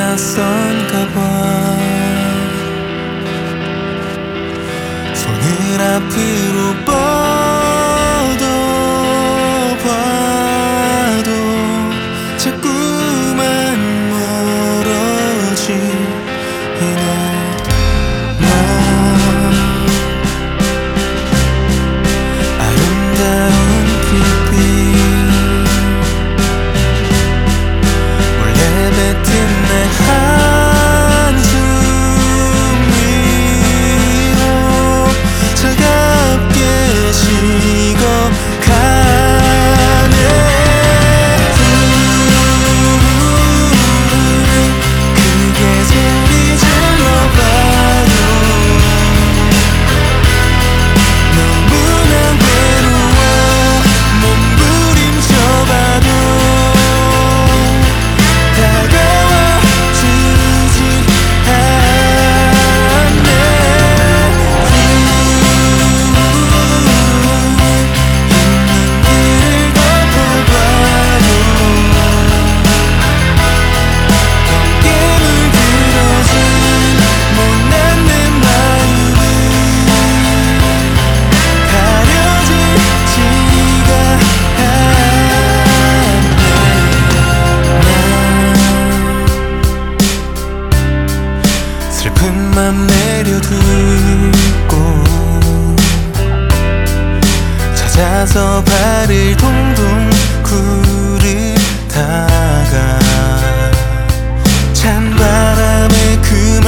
낯선가 봐. 손을 앞으로 뻗어봐도 자꾸만 멀어지네. 넌 아름다운 빛빛 몰래 뱉은 내 한숨 위로 차갑게 식어가네. 크게 소리 질러봐요. 너무나 외로워 몸부림쳐봐도 다가와 주지 않네. 있는 길을 덮어봐도 덮게 물들어진 못난 내 마음은 가려지지가 않네. 슬픈 맘 내려두고 찾아서 발을 동동 구르다가 찬바람에 그